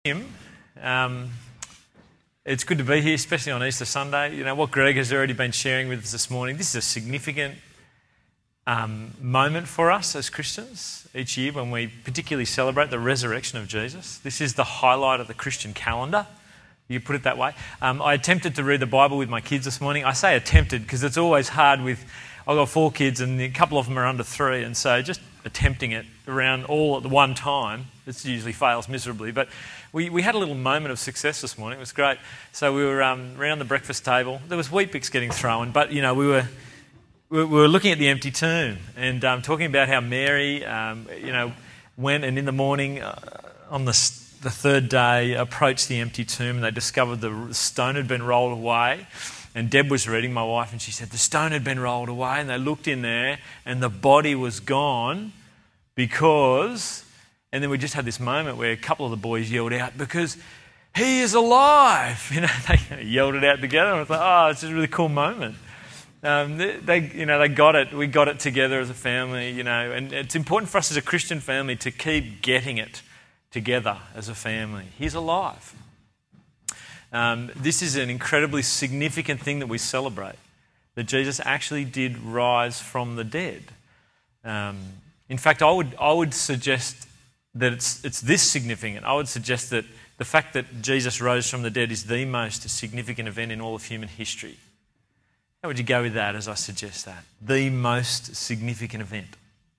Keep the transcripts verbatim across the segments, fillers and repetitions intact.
Him. Um, it's good to be here, especially on Easter Sunday. You know, what Greg has already been sharing with us this morning, this is a significant um, moment for us as Christians each year when we particularly celebrate the resurrection of Jesus. This is the highlight of the Christian calendar. You put it that way. Um, I attempted to read the Bible with my kids this morning. I say attempted because it's always hard with, I've got four kids and a couple of them are under three, and so just attempting it around all at the one time, it usually fails miserably. But we, we had a little moment of success this morning. It was great. So we were um, around the breakfast table. There was Weet-Bix getting thrown, but you know we were we were looking at the empty tomb and um, talking about how Mary, um, you know, went and in the morning uh, on the the third day approached the empty tomb and they discovered the stone had been rolled away. And Deb was reading, my wife, and she said the stone had been rolled away, and they looked in there and the body was gone because, and then we just had this moment where a couple of the boys yelled out, because he is alive. You know, they yelled it out together. And I thought, oh, it's just a really cool moment. Um, they, they, you know, they got it. We got it together as a family, you know, and it's important for us as a Christian family to keep getting it together as a family. He's alive. Um, this is an incredibly significant thing that we celebrate, that Jesus actually did rise from the dead. Um, in fact, I would I would suggest that it's it's this significant. I would suggest that the fact that Jesus rose from the dead is the most significant event in all of human history. How would you go with that as I suggest that? The most significant event.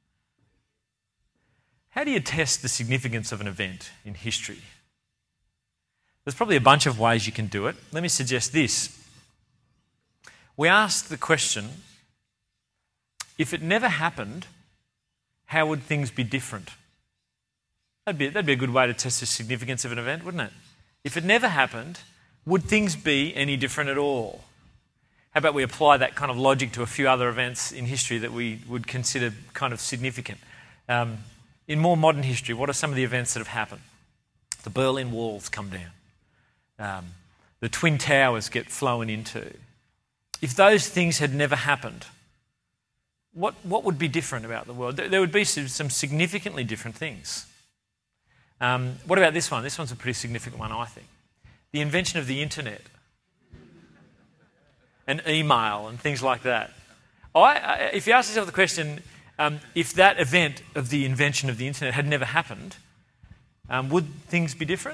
How do you test the significance of an event in history? There's probably a bunch of ways you can do it. Let me suggest this. We ask the question, if it never happened, how would things be different? That'd be, that'd be a good way to test the significance of an event, wouldn't it? If it never happened, would things be any different at all? How about we apply that kind of logic to a few other events in history that we would consider kind of significant? Um, in more modern history, what are some of the events that have happened? The Berlin Walls come down. Um, the Twin Towers get flown into. If those things had never happened, what, what would be different about the world? There would be some, some significantly different things. Um, what about this one? This one's a pretty significant one, I think. The invention of the internet and email and things like that. I, I, if you ask yourself the question, um, if that event of the invention of the internet had never happened, um, would things be different?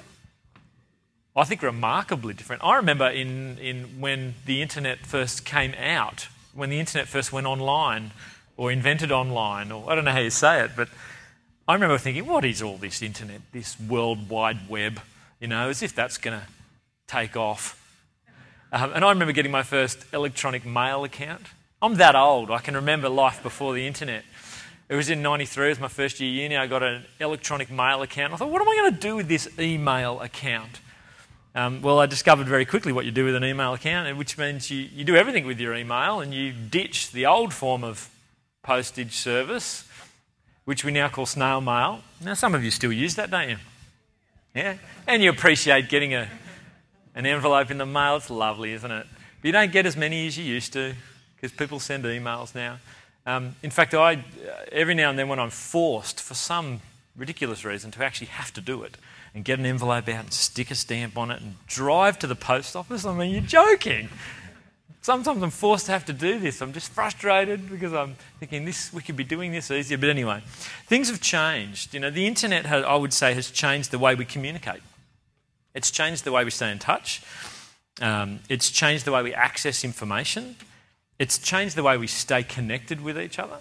I think remarkably different. I remember in, in when the internet first came out, when the internet first went online or invented online, or I don't know how you say it, but I remember thinking, what is all this internet, this world wide web, you know, as if that's going to take off. Um, and I remember getting my first electronic mail account. I'm that old. I can remember life before the internet. It was in ninety-three, it was my first year uni. I got an electronic mail account. I thought, what am I going to do with this email account? Um, well, I discovered very quickly what you do with an email account, which means you, you do everything with your email and you ditch the old form of postage service, which we now call snail mail. Now, some of you still use that, don't you? Yeah? And you appreciate getting a, an envelope in the mail. It's lovely, isn't it? But you don't get as many as you used to because people send emails now. Um, in fact, I every now and then when I'm forced, for some ridiculous reason, to actually have to do it, and get an envelope out and stick a stamp on it and drive to the post office. I mean, you're joking. Sometimes I'm forced to have to do this. I'm just frustrated because I'm thinking this we could be doing this easier. But anyway, things have changed. You know, the internet, has, I would say, has changed the way we communicate. It's changed the way we stay in touch. Um, it's changed the way we access information. It's changed the way we stay connected with each other.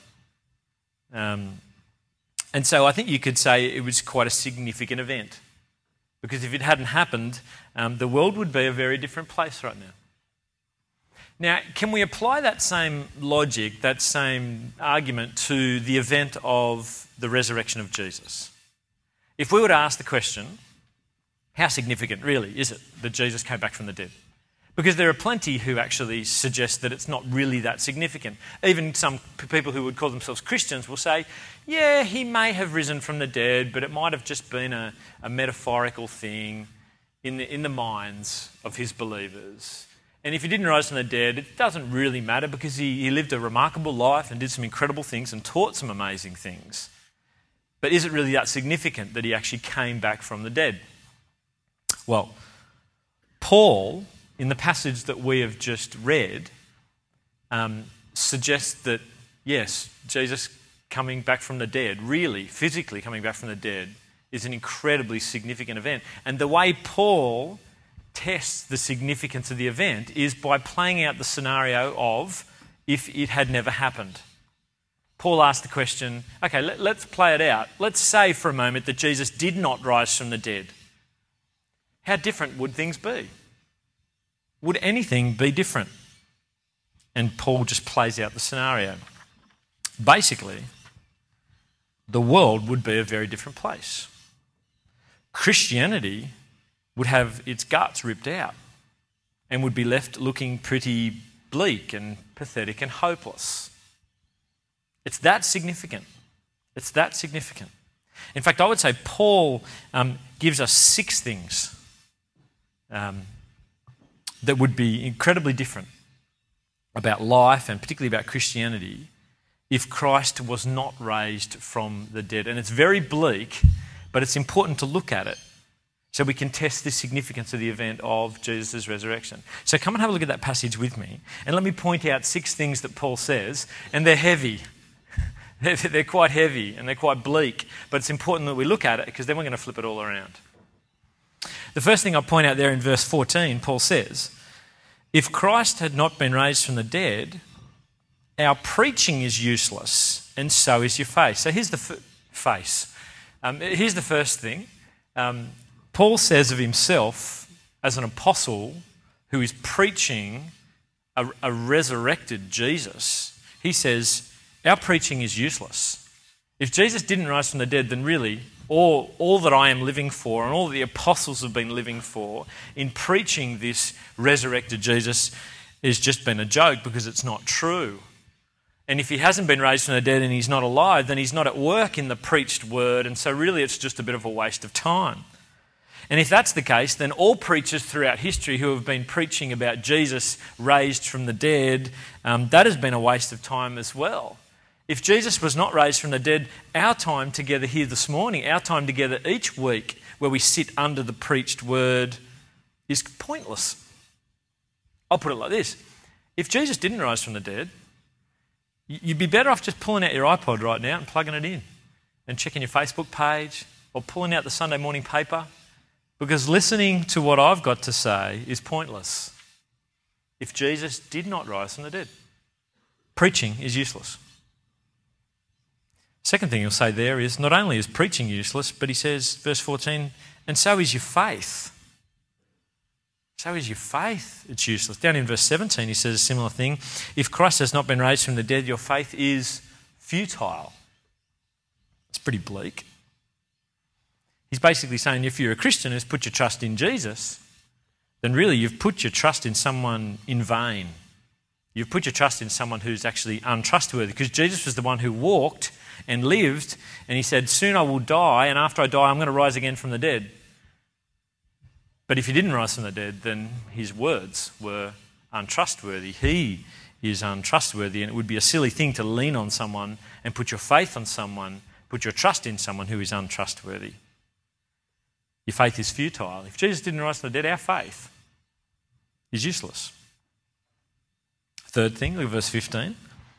Um, and so I think you could say it was quite a significant event. Because if it hadn't happened, um, the world would be a very different place right now. Now, can we apply that same logic, that same argument to the event of the resurrection of Jesus? If we were to ask the question, how significant really is it that Jesus came back from the dead? Because there are plenty who actually suggest that it's not really that significant. Even some people who would call themselves Christians will say, yeah, he may have risen from the dead, but it might have just been a, a metaphorical thing in the, in the minds of his believers. And if he didn't rise from the dead, it doesn't really matter because he, he lived a remarkable life and did some incredible things and taught some amazing things. But is it really that significant that he actually came back from the dead? Well, Paul, in the passage that we have just read, um, suggests that, yes, Jesus coming back from the dead, really, physically coming back from the dead, is an incredibly significant event. And the way Paul tests the significance of the event is by playing out the scenario of if it had never happened. Paul asked the question, okay, let, let's play it out. Let's say for a moment that Jesus did not rise from the dead. How different would things be? Would anything be different? And Paul just plays out the scenario. Basically, the world would be a very different place. Christianity would have its guts ripped out and would be left looking pretty bleak and pathetic and hopeless. It's that significant. It's that significant. In fact, I would say Paul um, gives us six things um, that would be incredibly different about life and particularly about Christianity if Christ was not raised from the dead. And it's very bleak, but it's important to look at it so we can test the significance of the event of Jesus' resurrection. So come and have a look at that passage with me, and let me point out six things that Paul says, and they're heavy. They're, they're quite heavy and they're quite bleak, but it's important that we look at it because then we're going to flip it all around. The first thing I'll point out there in verse fourteen, Paul says, if Christ had not been raised from the dead, our preaching is useless, and so is your faith. So here's the f- face. Um, here's the first thing. Um, Paul says of himself as an apostle who is preaching a, a resurrected Jesus, he says, our preaching is useless. If Jesus didn't rise from the dead, then really all, all that I am living for and all that the apostles have been living for in preaching this resurrected Jesus has just been a joke because it's not true. And if he hasn't been raised from the dead and he's not alive, then he's not at work in the preached word, and so really it's just a bit of a waste of time. And if that's the case, then all preachers throughout history who have been preaching about Jesus raised from the dead, um, that has been a waste of time as well. If Jesus was not raised from the dead, our time together here this morning, our time together each week where we sit under the preached word is pointless. I'll put it like this. If Jesus didn't rise from the dead, you'd be better off just pulling out your iPod right now and plugging it in and checking your Facebook page or pulling out the Sunday morning paper, because listening to what I've got to say is pointless. If Jesus did not rise from the dead, preaching is useless. Second thing he'll say there is not only is preaching useless, but he says, verse fourteen, and so is your faith. So is your faith. It's useless. Down in verse seventeen, he says a similar thing. If Christ has not been raised from the dead, your faith is futile. It's pretty bleak. He's basically saying if you're a Christian who's put your trust in Jesus, then really you've put your trust in someone in vain. You've put your trust in someone who's actually untrustworthy, because Jesus was the one who walked and lived, and he said, soon I will die, and after I die I'm going to rise again from the dead. But if he didn't rise from the dead, then his words were untrustworthy. He is untrustworthy, and it would be a silly thing to lean on someone and put your faith on someone, put your trust in someone who is untrustworthy. Your faith is futile. If Jesus didn't rise from the dead, our faith is useless. Third thing, look at verse fifteen.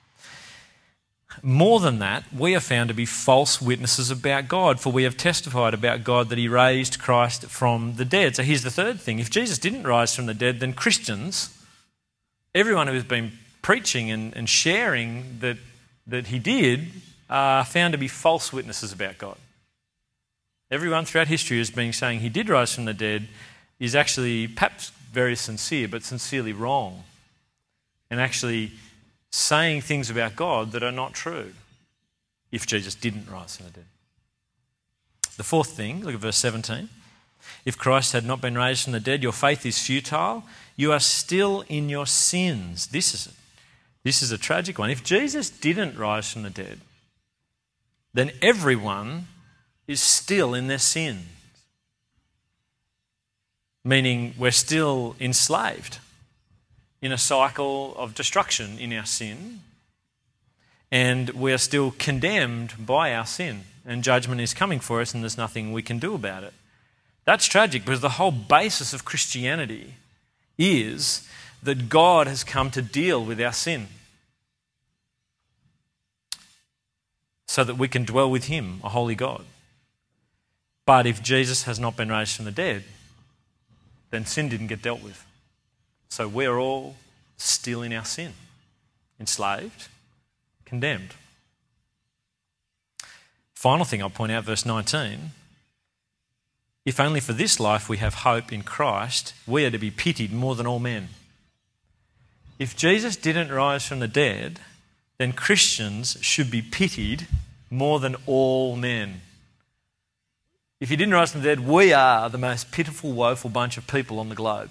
More than that, we are found to be false witnesses about God, for we have testified about God that he raised Christ from the dead. So here's the third thing. If Jesus didn't rise from the dead, then Christians, everyone who has been preaching and, and sharing that, that he did, are found to be false witnesses about God. Everyone throughout history has been saying he did rise from the dead is actually perhaps very sincere, but sincerely wrong, and actually saying things about God that are not true if Jesus didn't rise from the dead. The fourth thing, look at verse seventeen. If Christ had not been raised from the dead, your faith is futile. You are still in your sins. This is, this is a tragic one. If Jesus didn't rise from the dead, then everyone is still in their sins. Meaning we're still enslaved in a cycle of destruction in our sin, and we're still condemned by our sin, and judgment is coming for us, and there's nothing we can do about it. That's tragic because the whole basis of Christianity is that God has come to deal with our sin so that we can dwell with him, a holy God. But if Jesus has not been raised from the dead, then sin didn't get dealt with. So we're all still in our sin, enslaved, condemned. Final thing I'll point out, verse nineteen. If only for this life we have hope in Christ, we are to be pitied more than all men. If Jesus didn't rise from the dead, then Christians should be pitied more than all men. If he didn't rise from the dead, we are the most pitiful, woeful bunch of people on the globe.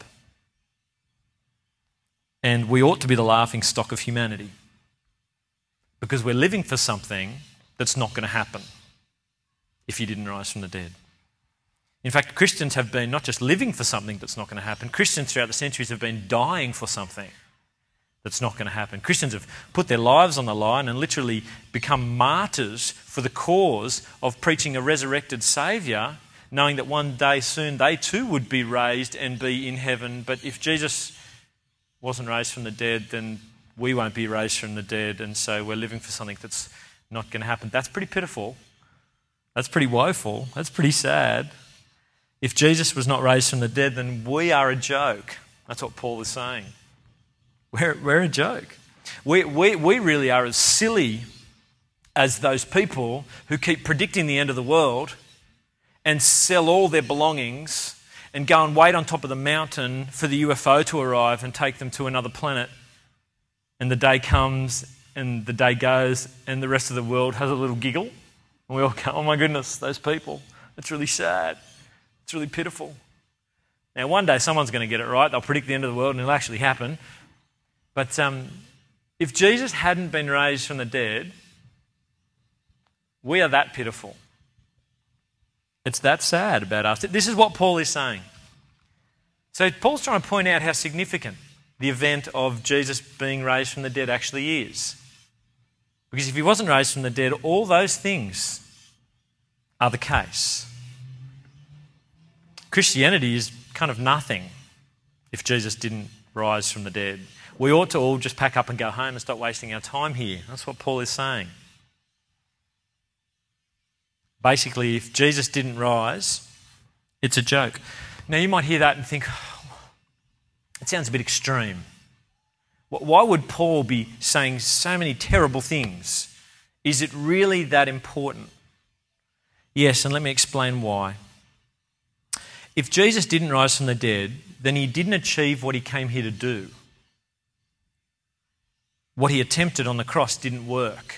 And we ought to be the laughing stock of humanity because we're living for something that's not going to happen if he didn't rise from the dead. In fact, Christians have been not just living for something that's not going to happen, Christians throughout the centuries have been dying for something that's not going to happen. Christians have put their lives on the line and literally become martyrs for the cause of preaching a resurrected Saviour, knowing that one day soon they too would be raised and be in heaven. But if Jesus wasn't raised from the dead, then we won't be raised from the dead, and so we're living for something that's not going to happen. That's pretty pitiful. That's pretty woeful. That's pretty sad. If Jesus was not raised from the dead, then we are a joke. That's what Paul is saying. We're, we're a joke. We, we, we really are as silly as those people who keep predicting the end of the world and sell all their belongings and go and wait on top of the mountain for the U F O to arrive and take them to another planet. And the day comes and the day goes and the rest of the world has a little giggle. And we all go, oh my goodness, those people. It's really sad. It's really pitiful. Now, one day someone's going to get it right. They'll predict the end of the world and it'll actually happen. But um, if Jesus hadn't been raised from the dead, we are that pitiful. It's that sad about us. This is what Paul is saying. So Paul's trying to point out how significant the event of Jesus being raised from the dead actually is. Because if he wasn't raised from the dead, all those things are the case. Christianity is kind of nothing if Jesus didn't rise from the dead. We ought to all just pack up and go home and stop wasting our time here. That's what Paul is saying. Basically, if Jesus didn't rise, it's a joke. Now, you might hear that and think, oh, it sounds a bit extreme. Why would Paul be saying so many terrible things? Is it really that important? Yes, and let me explain why. If Jesus didn't rise from the dead, then he didn't achieve what he came here to do. What he attempted on the cross didn't work.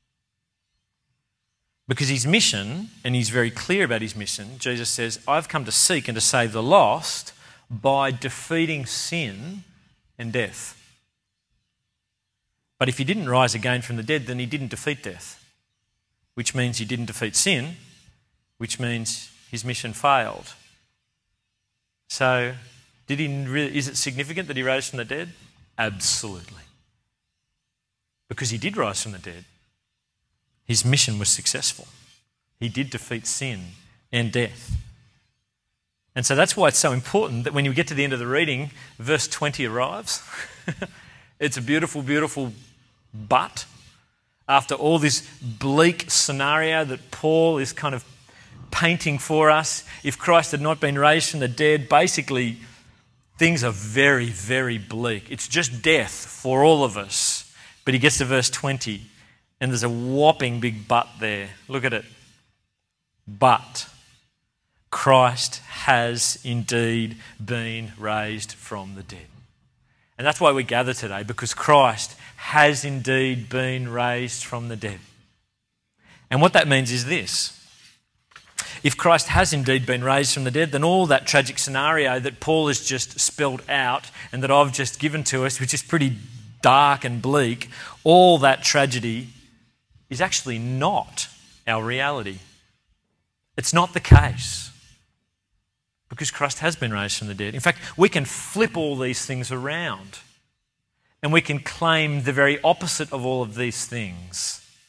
Because his mission, and he's very clear about his mission, Jesus says, I've come to seek and to save the lost by defeating sin and death. But if he didn't rise again from the dead, then he didn't defeat death, which means he didn't defeat sin, which means his mission failed. So, did he really, is it significant that he rose from the dead? Absolutely. Because he did rise from the dead. His mission was successful. He did defeat sin and death. And so that's why it's so important that when you get to the end of the reading, verse twenty arrives. It's a beautiful, beautiful but. After all this bleak scenario that Paul is kind of painting for us, if Christ had not been raised from the dead, basically things are very, very bleak. It's just death for all of us. But he gets to verse twenty and there's a whopping big but there. Look at it. But Christ has indeed been raised from the dead. And that's why we gather today, because Christ has indeed been raised from the dead. And what that means is this. If Christ has indeed been raised from the dead, then all that tragic scenario that Paul has just spelled out and that I've just given to us, which is pretty dark and bleak, all that tragedy is actually not our reality. It's not the case. Because Christ has been raised from the dead. In fact, we can flip all these things around and we can claim the very opposite of all of these things.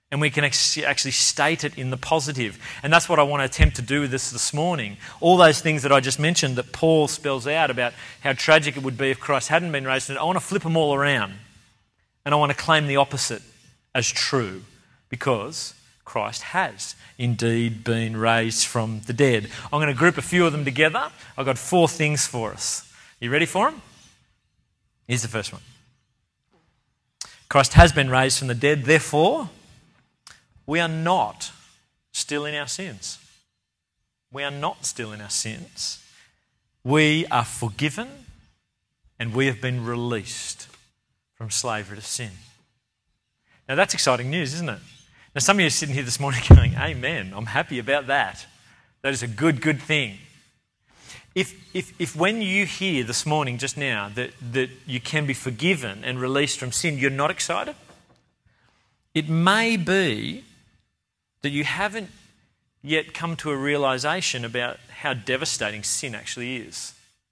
And we can actually state it in the positive. And that's what I want to attempt to do with this this morning. All those things that I just mentioned that Paul spells out about how tragic it would be if Christ hadn't been raised, I want to flip them all around. And I want to claim the opposite as true, because Christ has indeed been raised from the dead. I'm going to group a few of them together. I've got four things for us. You ready for them? Here's the first one. Christ has been raised from the dead, therefore we are not still in our sins. We are not still in our sins. We are forgiven and we have been released from slavery to sin. Now that's exciting news, isn't it? Now some of you are sitting here this morning going, amen, I'm happy about that. That is a good, good thing. If, if, if when you hear this morning just now that, that you can be forgiven and released from sin, you're not excited, it may be that you haven't yet come to a realisation about how devastating sin actually is.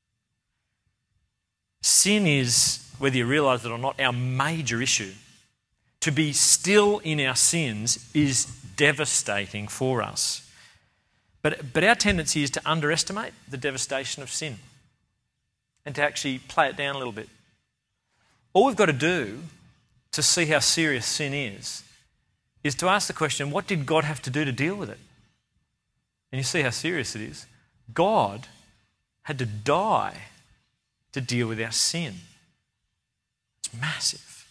Sin is, whether you realise it or not, our major issue. To be still in our sins is devastating for us. But, but our tendency is to underestimate the devastation of sin and to actually play it down a little bit. All we've got to do to see how serious sin is is to ask the question, what did God have to do to deal with it? And you see how serious it is. God had to die to deal with our sin. It's massive.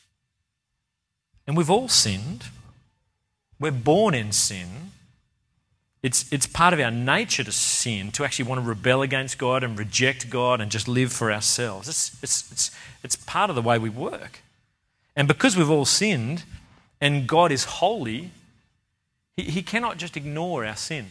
And we've all sinned. We're born in sin. It's, it's part of our nature to sin, to actually want to rebel against God and reject God and just live for ourselves. It's, it's, it's, it's part of the way we work. And because we've all sinned, and God is holy, he, he cannot just ignore our sin.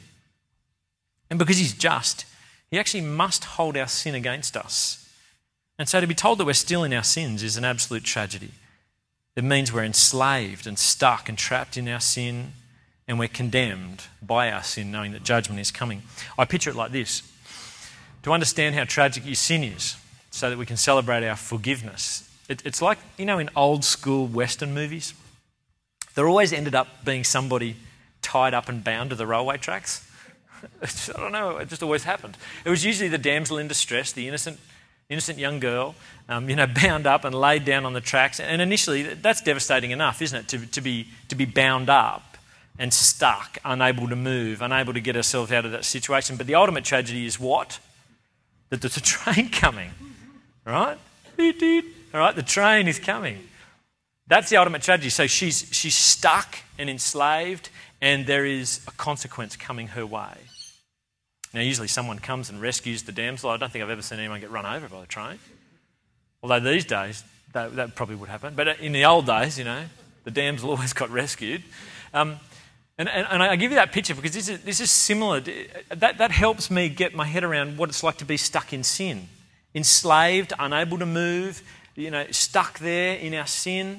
And because he's just, he actually must hold our sin against us. And so to be told that we're still in our sins is an absolute tragedy. It means we're enslaved and stuck and trapped in our sin, and we're condemned by our sin, knowing that judgment is coming. I picture it like this. To understand how tragic your sin is, so that we can celebrate our forgiveness, it, it's like, you know, in old school Western movies, there always ended up being somebody tied up and bound to the railway tracks. I don't know, it just always happened. It was usually the damsel in distress, the innocent innocent young girl, um, you know, bound up and laid down on the tracks. And initially, that's devastating enough, isn't it, to, to be to be bound up and stuck, unable to move, unable to get ourselves out of that situation. But the ultimate tragedy is what? That there's a train coming, right? All right, the train is coming. That's the ultimate tragedy. So she's she's stuck and enslaved, and there is a consequence coming her way. Now, usually someone comes and rescues the damsel. I don't think I've ever seen anyone get run over by the train. Although these days, that, that probably would happen. But in the old days, you know, the damsel always got rescued. Um, and, and, and I give you that picture because this is, this is similar. To, that, that helps me get my head around what it's like to be stuck in sin. Enslaved, unable to move, you know, stuck there in our sin,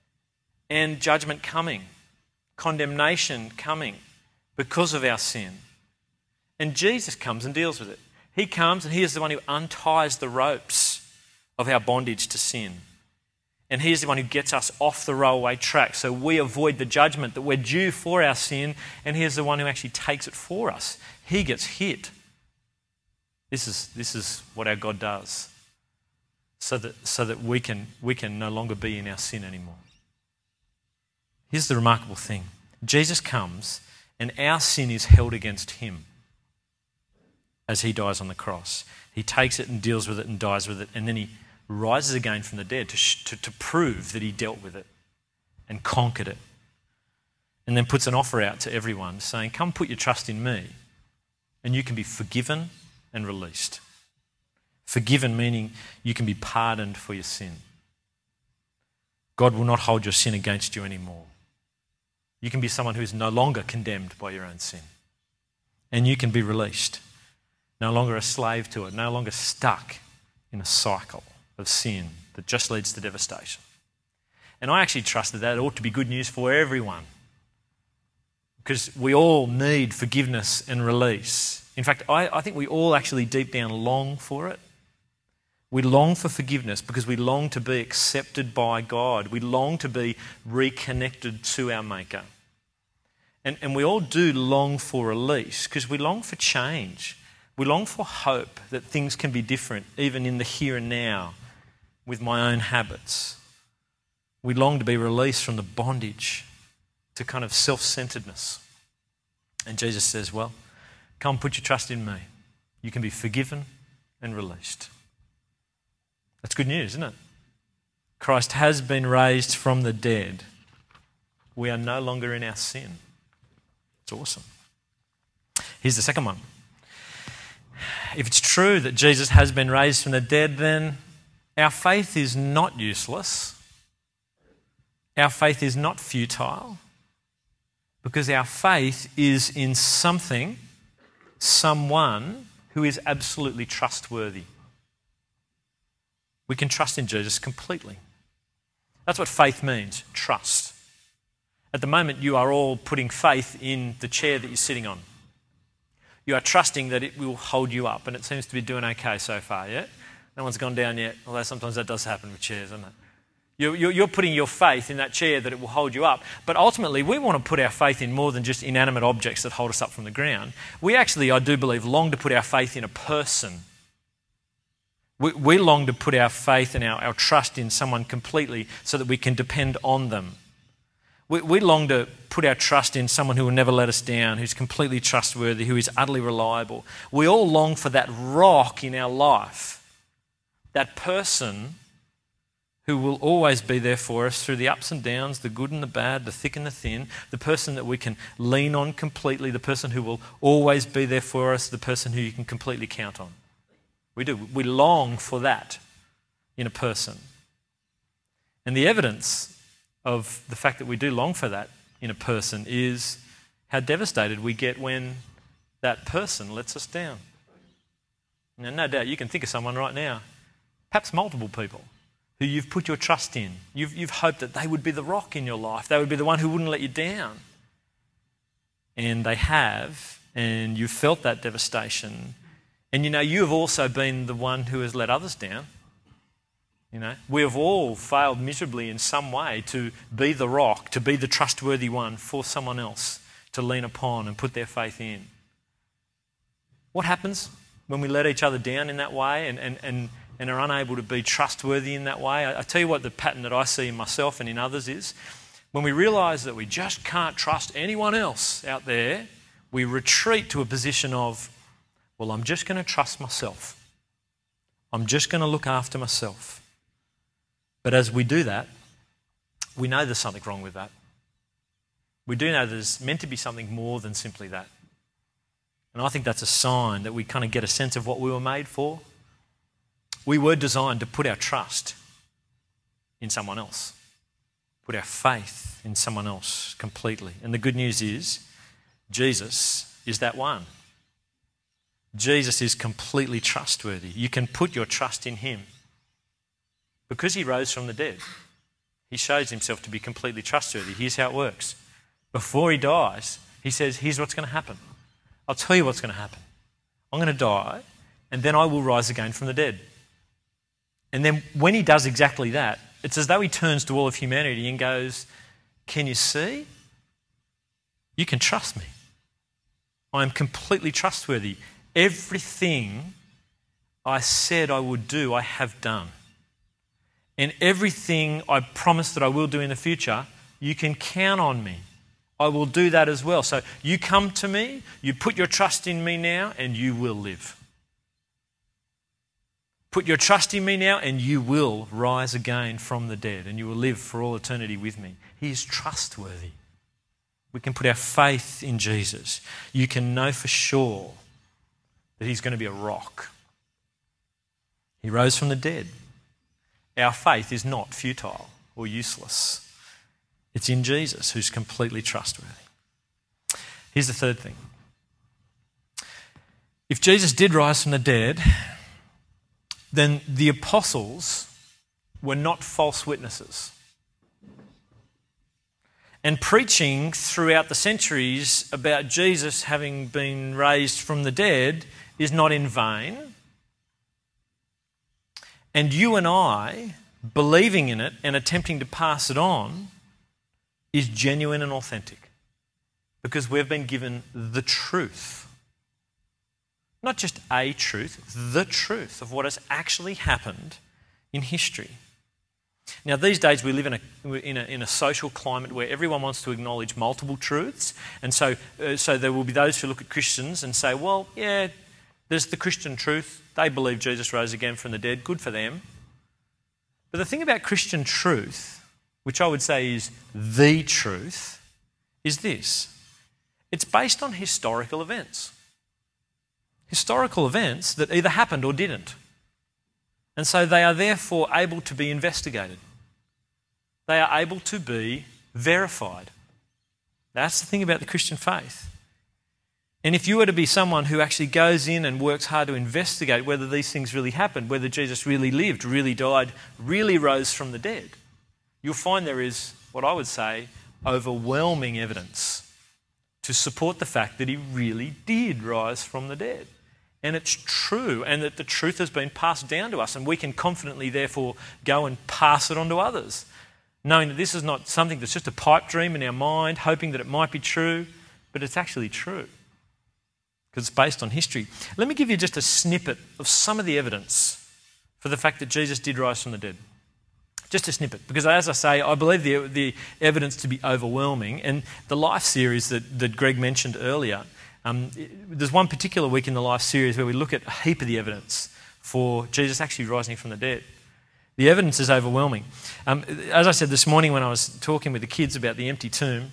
and judgment coming, condemnation coming because of our sin. And Jesus comes and deals with it. He comes and he is the one who unties the ropes of our bondage to sin. And he is the one who gets us off the railway track so we avoid the judgment that we're due for our sin, and he is the one who actually takes it for us. He gets hit. This is, this is what our God does so that, so that we can, we can no longer be in our sin anymore. Here's the remarkable thing. Jesus comes and our sin is held against him as he dies on the cross. He takes it and deals with it and dies with it, and then he rises again from the dead to, sh- to, to prove that he dealt with it and conquered it, and then puts an offer out to everyone saying, come put your trust in me and you can be forgiven and released. Forgiven meaning you can be pardoned for your sin. God will not hold your sin against you anymore. You can be someone who is no longer condemned by your own sin. And you can be released. No longer a slave to it. No longer stuck in a cycle of sin that just leads to devastation. And I actually trust that that ought to be good news for everyone. Because we all need forgiveness and release. In fact, I, I think we all actually deep down long for it. We long for forgiveness because we long to be accepted by God. We long to be reconnected to our Maker. And, and we all do long for release because we long for change. We long for hope that things can be different, even in the here and now, with my own habits. We long to be released from the bondage to kind of self-centeredness. And Jesus says, well, come put your trust in me. You can be forgiven and released. That's good news, isn't it? Christ has been raised from the dead. We are no longer in our sin. It's awesome. Here's the second one. If it's true that Jesus has been raised from the dead, then our faith is not useless. Our faith is not futile, because our faith is in something, someone who is absolutely trustworthy. We can trust in Jesus completely. That's what faith means, trust. At the moment, you are all putting faith in the chair that you're sitting on. You are trusting that it will hold you up, and it seems to be doing okay so far, yeah? No one's gone down yet, although sometimes that does happen with chairs, doesn't it? You're, you're putting your faith in that chair that it will hold you up. But ultimately, we want to put our faith in more than just inanimate objects that hold us up from the ground. We actually, I do believe, long to put our faith in a person. We, we long to put our faith and our, our trust in someone completely so that we can depend on them. We, we long to put our trust in someone who will never let us down, who's completely trustworthy, who is utterly reliable. We all long for that rock in our life, that person who will always be there for us through the ups and downs, the good and the bad, the thick and the thin, the person that we can lean on completely, the person who will always be there for us, the person who you can completely count on. We do. We long for that in a person. And the evidence of the fact that we do long for that in a person is how devastated we get when that person lets us down. Now, no doubt you can think of someone right now, perhaps multiple people, who you've put your trust in. You've, you've hoped that they would be the rock in your life. They would be the one who wouldn't let you down. And they have, and you've felt that devastation. And you know, you have also been the one who has let others down. You know, we have all failed miserably in some way to be the rock, to be the trustworthy one for someone else to lean upon and put their faith in. What happens when we let each other down in that way and, and, and and are unable to be trustworthy in that way? I, I tell you what the pattern that I see in myself and in others is, when we realise that we just can't trust anyone else out there, we retreat to a position of, well, I'm just going to trust myself. I'm just going to look after myself. But as we do that, we know there's something wrong with that. We do know there's meant to be something more than simply that. And I think that's a sign that we kind of get a sense of what we were made for. We were designed to put our trust in someone else, put our faith in someone else completely. And the good news is, Jesus is that one. Jesus is completely trustworthy. You can put your trust in him. Because he rose from the dead, he shows himself to be completely trustworthy. Here's how it works. Before he dies, he says, here's what's going to happen. I'll tell you what's going to happen. I'm going to die, and then I will rise again from the dead. And then when he does exactly that, it's as though he turns to all of humanity and goes, can you see? You can trust me. I am completely trustworthy. Everything I said I would do, I have done. And everything I promise that I will do in the future, you can count on me. I will do that as well. So you come to me, you put your trust in me now, and you will live. Put your trust in me now and you will rise again from the dead and you will live for all eternity with me. He is trustworthy. We can put our faith in Jesus. You can know for sure that he's going to be a rock. He rose from the dead. Our faith is not futile or useless. It's in Jesus, who's completely trustworthy. Here's the third thing. If Jesus did rise from the dead, then the apostles were not false witnesses. And preaching throughout the centuries about Jesus having been raised from the dead is not in vain. And you and I, believing in it and attempting to pass it on, is genuine and authentic. because we've been given the truth. Not just a truth, the truth of what has actually happened in history. Now, these days we live in a, in a, in a social climate where everyone wants to acknowledge multiple truths, and so, uh, so there will be those who look at Christians and say, well, yeah, there's the Christian truth. They believe Jesus rose again from the dead. Good for them. But the thing about Christian truth, which I would say is the truth, is this. It's based on historical events. Historical events that either happened or didn't. And so they are therefore able to be investigated. They are able to be verified. That's the thing about the Christian faith. And if you were to be someone who actually goes in and works hard to investigate whether these things really happened, whether Jesus really lived, really died, really rose from the dead, you'll find there is, what I would say, overwhelming evidence to support the fact that he really did rise from the dead. And it's true, and that the truth has been passed down to us, and we can confidently therefore go and pass it on to others, knowing that this is not something that's just a pipe dream in our mind, hoping that it might be true, but it's actually true, because it's based on history. Let me give you just a snippet of some of the evidence for the fact that Jesus did rise from the dead. Just a snippet, because as I say, I believe the, the evidence to be overwhelming, and the Life series that, that Greg mentioned earlier, Um, there's one particular week in the Life series where we look at a heap of the evidence for Jesus actually rising from the dead. The evidence is overwhelming. Um, as I said this morning when I was talking with the kids about the empty tomb,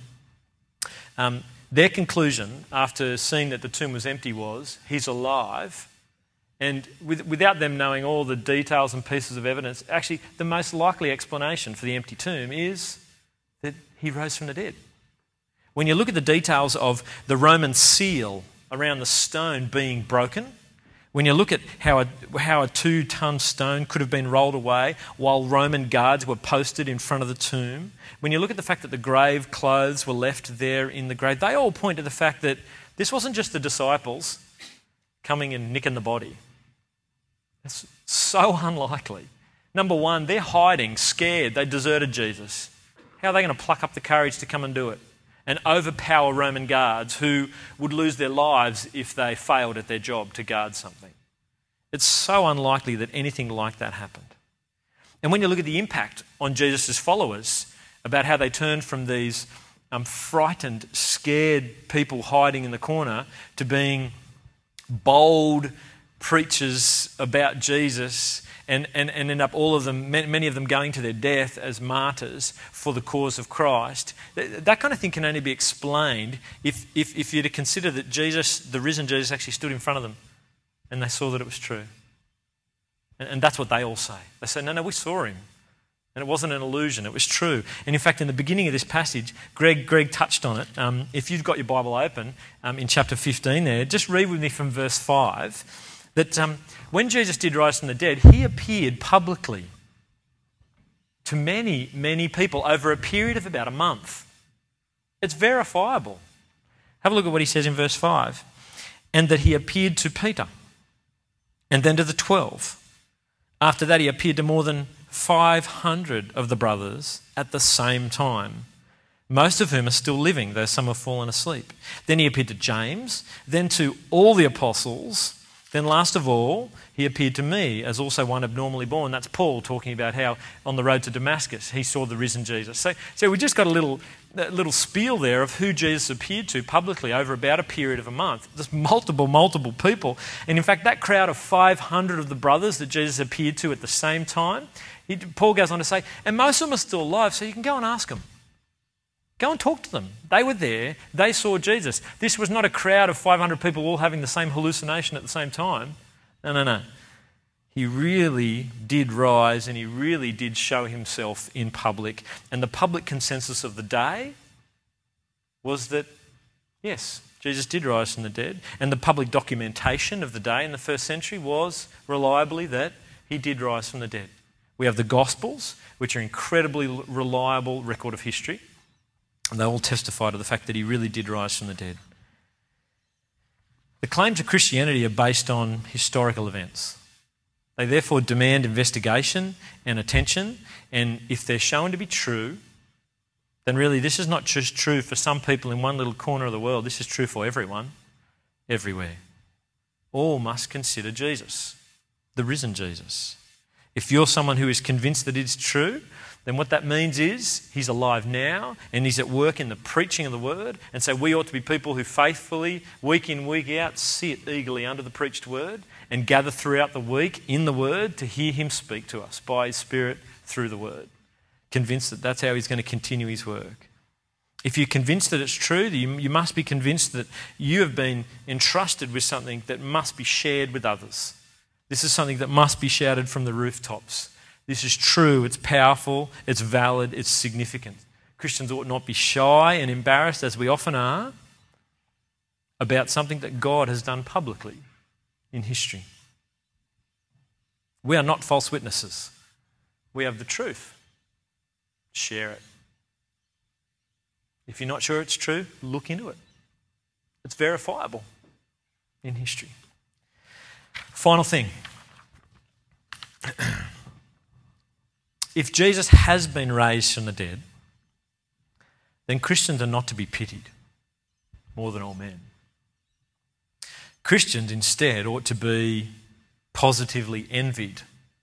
um, their conclusion after seeing that the tomb was empty was, he's alive. And with, without them knowing all the details and pieces of evidence, actually the most likely explanation for the empty tomb is that he rose from the dead. When you look at the details of the Roman seal around the stone being broken, when you look at how a, how a two-ton stone could have been rolled away while Roman guards were posted in front of the tomb, when you look at the fact that the grave clothes were left there in the grave, they all point to the fact that this wasn't just the disciples coming and nicking the body. It's so unlikely. Number one, they're hiding, scared, they deserted Jesus. How are they going to pluck up the courage to come and do it and overpower Roman guards who would lose their lives if they failed at their job to guard something? It's so unlikely that anything like that happened. And when you look at the impact on Jesus' followers about how they turned from these um, frightened, scared people hiding in the corner to being bold preachers about Jesus, and, and, and end up all of them, many of them going to their death as martyrs for the cause of Christ. That, that kind of thing can only be explained if, if, if you're to consider that Jesus, the risen Jesus, actually stood in front of them and they saw that it was true. And, and that's what they all say. They say, no, no, we saw him. And it wasn't an illusion, it was true. And in fact, in the beginning of this passage, Greg, Greg touched on it. Um, if you've got your Bible open um, in chapter fifteen there, just read with me from verse five. That um, when Jesus did rise from the dead, he appeared publicly to many, many people over a period of about a month. It's verifiable. Have a look at what he says in verse five. And that he appeared to Peter, and then to the twelve. After that, he appeared to more than five hundred of the brothers at the same time, most of whom are still living, though some have fallen asleep. Then he appeared to James, then to all the apostles. Then last of all, he appeared to me as also one abnormally born. That's Paul talking about how on the road to Damascus he saw the risen Jesus. So, so we just got a little, a little spiel there of who Jesus appeared to publicly over about a period of a month. There's multiple, multiple people. And in fact, that crowd of five hundred of the brothers that Jesus appeared to at the same time, he, Paul goes on to say, and most of them are still alive, so you can go and ask them. Go and talk to them. They were there. They saw Jesus. This was not a crowd of five hundred people all having the same hallucination at the same time. No, no, no. He really did rise, and he really did show himself in public. And the public consensus of the day was that, yes, Jesus did rise from the dead. And the public documentation of the day in the first century was reliably that he did rise from the dead. We have the Gospels, which are incredibly reliable record of history. And they all testify to the fact that he really did rise from the dead. The claims of Christianity are based on historical events. They therefore demand investigation and attention, and if they're shown to be true, then really this is not just true for some people in one little corner of the world. This is true for everyone, everywhere. All must consider Jesus, the risen Jesus. If you're someone who is convinced that it's true, then what that means is he's alive now and he's at work in the preaching of the word. And so we ought to be people who faithfully, week in, week out, sit eagerly under the preached word and gather throughout the week in the word to hear him speak to us by his Spirit through the word. Convinced that that's how he's going to continue his work. If you're convinced that it's true, you, you must be convinced that you have been entrusted with something that must be shared with others. This is something that must be shouted from the rooftops. This is true, it's powerful, it's valid, it's significant. Christians ought not be shy and embarrassed, as we often are, about something that God has done publicly in history. We are not false witnesses. We have the truth. Share it. If you're not sure it's true, look into it. It's verifiable in history. Final thing. If Jesus has been raised from the dead, then Christians are not to be pitied more than all men. Christians instead ought to be positively envied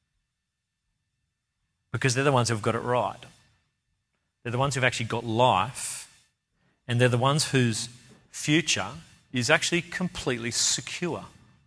because they're the ones who've got it right. They're the ones who've actually got life, and they're the ones whose future is actually completely secure.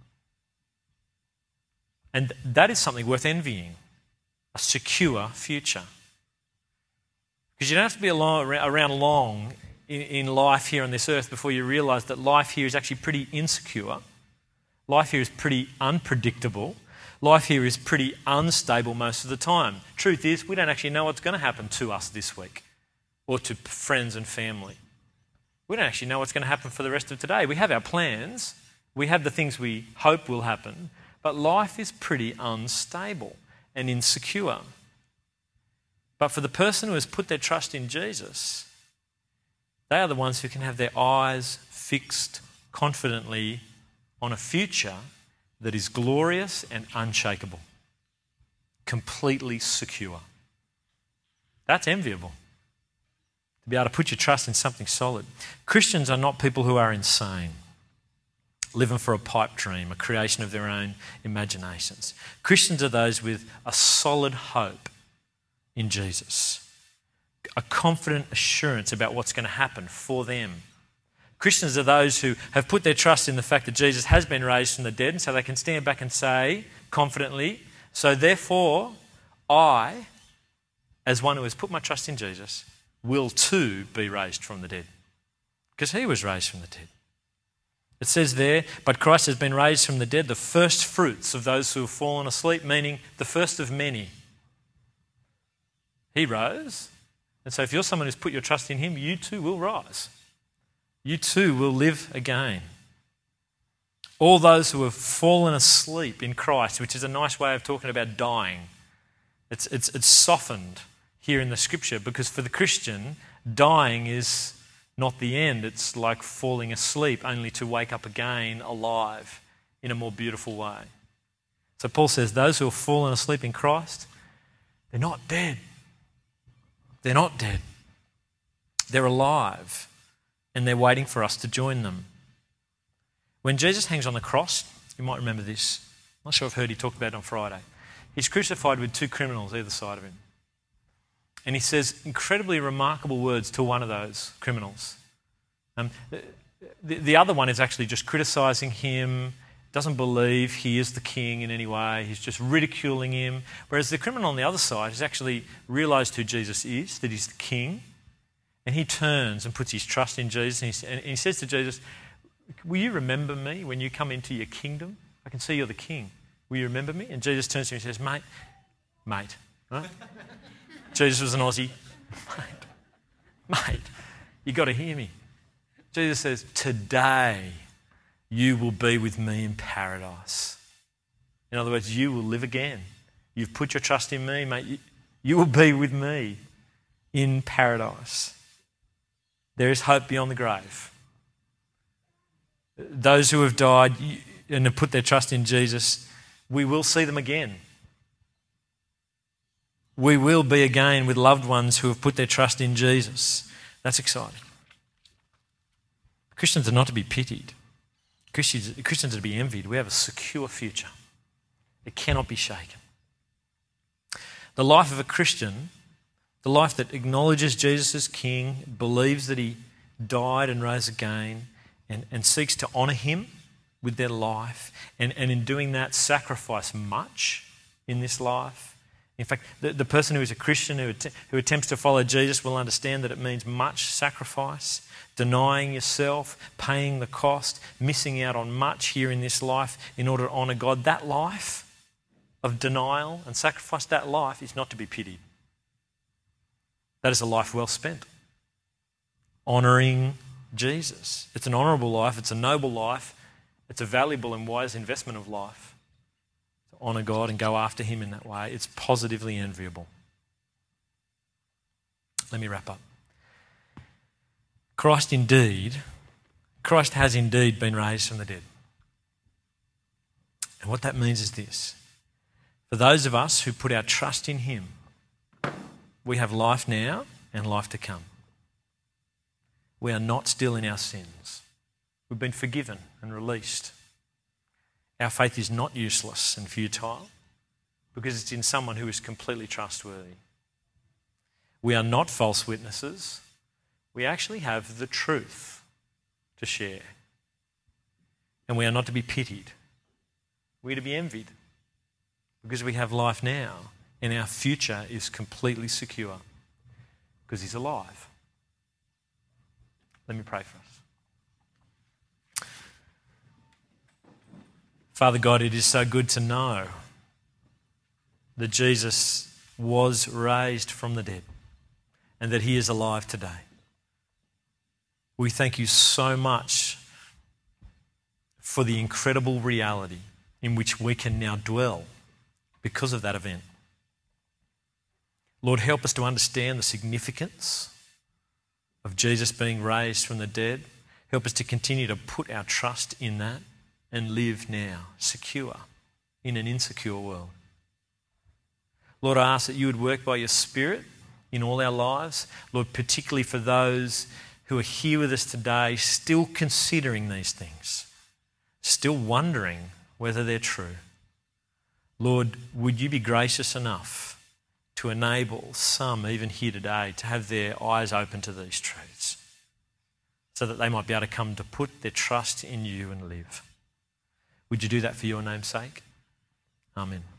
And that is something worth envying. A secure future. Because you don't have to be around long in life here on this earth before you realise that life here is actually pretty insecure. Life here is pretty unpredictable. Life here is pretty unstable most of the time. Truth is, we don't actually know what's going to happen to us this week or to friends and family. We don't actually know what's going to happen for the rest of today. We have our plans. We have the things we hope will happen. But life is pretty unstable and insecure. But for the person who has put their trust in Jesus, they are the ones who can have their eyes fixed confidently on a future that is glorious and unshakable, completely secure. That's enviable, to be able to put your trust in something solid. Christians are not people who are insane, living for a pipe dream, a creation of their own imaginations. Christians are those with a solid hope in Jesus, a confident assurance about what's going to happen for them. Christians are those who have put their trust in the fact that Jesus has been raised from the dead, and so they can stand back and say confidently, so therefore I, as one who has put my trust in Jesus, will too be raised from the dead. Because he was raised from the dead. It says there, but Christ has been raised from the dead, the first fruits of those who have fallen asleep, meaning the first of many. He rose, and so if you're someone who's put your trust in him, you too will rise. You too will live again. All those who have fallen asleep in Christ, which is a nice way of talking about dying. It's, it's, it's softened here in the scripture because for the Christian, dying is not the end. It's like falling asleep only to wake up again alive in a more beautiful way. So Paul says those who have fallen asleep in Christ, they're not dead. They're not dead. They're alive and they're waiting for us to join them. When Jesus hangs on the cross, you might remember this. I'm not sure I've heard he talked about it on Friday. He's crucified with two criminals either side of him. And he says incredibly remarkable words to one of those criminals. Um, the, the other one is actually just criticising him, doesn't believe he is the king in any way. He's just ridiculing him. Whereas the criminal on the other side has actually realised who Jesus is, that he's the king. And he turns and puts his trust in Jesus. And he, and he says to Jesus, will you remember me when you come into your kingdom? I can see you're the king. Will you remember me? And Jesus turns to him and says, mate, mate, right? Jesus was an Aussie. Mate, mate, you got to hear me. Jesus says, today you will be with me in paradise. In other words, you will live again. You've put your trust in me, mate. You, you will be with me in paradise. There is hope beyond the grave. Those who have died and have put their trust in Jesus, we will see them again. we will be again with loved ones who have put their trust in Jesus. That's exciting. Christians are not to be pitied. Christians, Christians are to be envied. We have a secure future. It cannot be shaken. The life of a Christian, the life that acknowledges Jesus as King, believes that he died and rose again, and, and seeks to honour him with their life, and, and in doing that sacrifice much in this life. In fact, the, the person who is a Christian who, att- who attempts to follow Jesus will understand that it means much sacrifice, denying yourself, paying the cost, missing out on much here in this life in order to honour God. That life of denial and sacrifice, that life is not to be pitied. That is a life well spent, honouring Jesus. It's an honourable life, it's a noble life, it's a valuable and wise investment of life to honour God and go after him in that way. It's positively enviable. Let me wrap up. Christ indeed, Christ has indeed been raised from the dead. And what that means is this. For those of us who put our trust in him, we have life now and life to come. We are not still in our sins. We've been forgiven and released. Our faith is not useless and futile because it's in someone who is completely trustworthy. We are not false witnesses. We actually have the truth to share. And we are not to be pitied. We are to be envied because we have life now and our future is completely secure because he's alive. Let me pray for us. Father God, it is so good to know that Jesus was raised from the dead and that he is alive today. We thank you so much for the incredible reality in which we can now dwell because of that event. Lord, help us to understand the significance of Jesus being raised from the dead. Help us to continue to put our trust in that and live now secure in an insecure world. Lord, I ask that you would work by your Spirit in all our lives. Lord, particularly for those who are here with us today still considering these things, still wondering whether they're true. Lord, would you be gracious enough to enable some, even here today, to have their eyes open to these truths so that they might be able to come to put their trust in you and live. Would you do that for your name's sake? Amen.